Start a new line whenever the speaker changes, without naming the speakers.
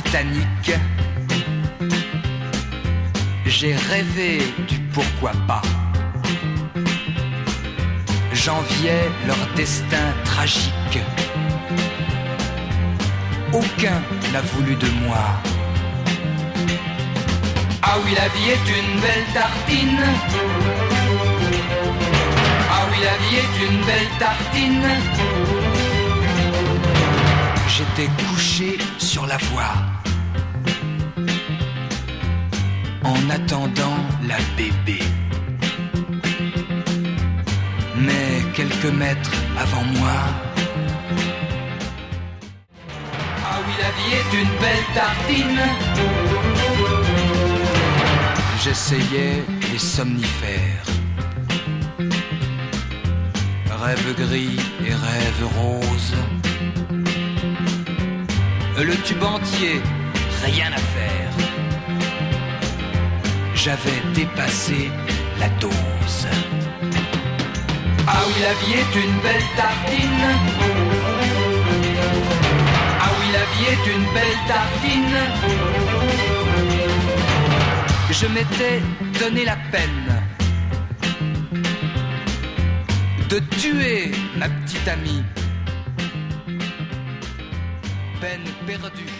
Titanic. J'ai rêvé du pourquoi pas. J'enviais leur destin tragique. Aucun n'a voulu de moi. Ah oui, la vie est une belle tartine. Ah oui, la vie est une belle tartine. J'étais couché sur la voie en attendant la bébé. Mais quelques mètres avant moi. Ah oui, la vie est une belle tartine. J'essayais les somnifères. Rêve gris et rêve rose. Le tube entier, rien à faire. J'avais dépassé la dose. Ah oui, la vie est une belle tartine. Ah oui, la vie est une belle tartine. Je m'étais donné la peine de tuer ma petite amie. Peine perdue.